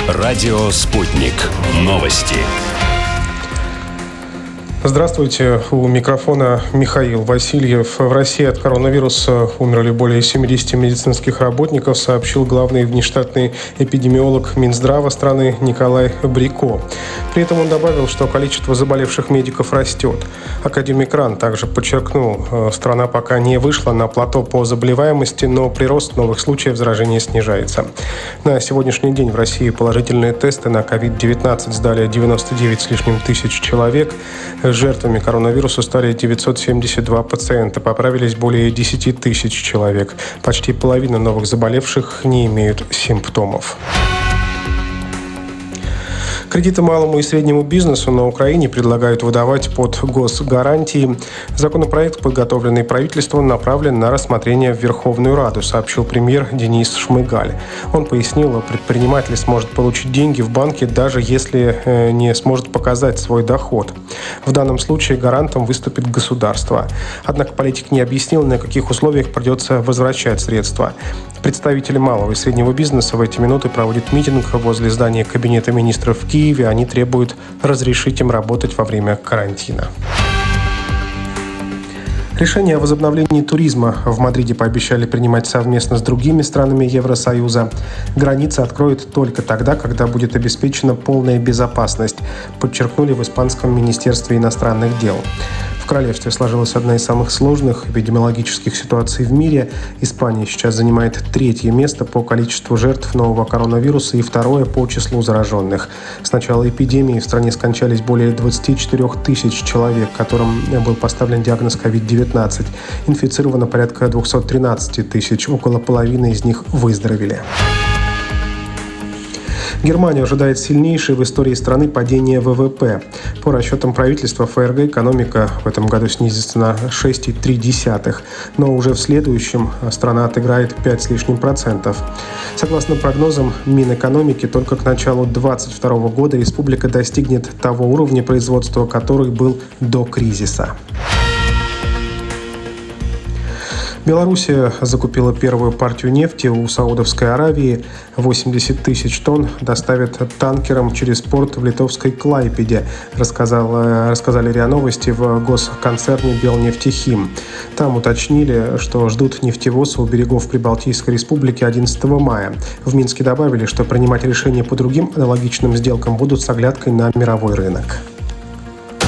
Радио «Спутник». Новости. Здравствуйте. У микрофона Михаил Васильев. В России от коронавируса умерли более 70 медицинских работников, сообщил главный внештатный эпидемиолог Минздрава страны Николай Брико. При этом он добавил, что количество заболевших медиков растет. Академик РАН также подчеркнул, страна пока не вышла на плато по заболеваемости, но прирост новых случаев заражения снижается. На сегодняшний день в России положительные тесты на COVID-19 сдали 99 с лишним тысяч человек. Жертвами коронавируса стали 972 пациента, поправились более 10 тысяч человек. Почти половина новых заболевших не имеют симптомов. Кредиты малому и среднему бизнесу на Украине предлагают выдавать под госгарантии. Законопроект, подготовленный правительством, направлен на рассмотрение в Верховную Раду, сообщил премьер Денис Шмыгаль. Он пояснил, предприниматель сможет получить деньги в банке, даже если не сможет показать свой доход. В данном случае гарантом выступит государство. Однако политик не объяснил, на каких условиях придется возвращать средства. Представители малого и среднего бизнеса в эти минуты проводят митинг возле здания Кабинета министров в Киеве. Они требуют разрешить им работать во время карантина. Решение о возобновлении туризма в Мадриде пообещали принимать совместно с другими странами Евросоюза. Границы откроют только тогда, когда будет обеспечена полная безопасность, подчеркнули в Испанском министерстве иностранных дел. В королевстве сложилась одна из самых сложных эпидемиологических ситуаций в мире. Испания сейчас занимает 3-е место по количеству жертв нового коронавируса и 2-е по числу зараженных. С начала эпидемии в стране скончались более 24 тысяч человек, которым был поставлен диагноз COVID-19. Инфицировано порядка 213 тысяч, около половины из них выздоровели. Германия ожидает сильнейшее в истории страны падение ВВП. По расчетам правительства ФРГ экономика в этом году снизится на 6,3%, но уже в следующем страна отыграет 5 с лишним процентов. Согласно прогнозам Минэкономики, только к началу 2022 года республика достигнет того уровня производства, который был до кризиса. Белоруссия закупила первую партию нефти у Саудовской Аравии. 80 тысяч тонн доставят танкером через порт в литовской Клайпеде, рассказали РИА Новости в госконцерне «Белнефтехим». Там уточнили, что ждут нефтевоза у берегов Прибалтийской республики 11 мая. В Минске добавили, что принимать решения по другим аналогичным сделкам будут с оглядкой на мировой рынок.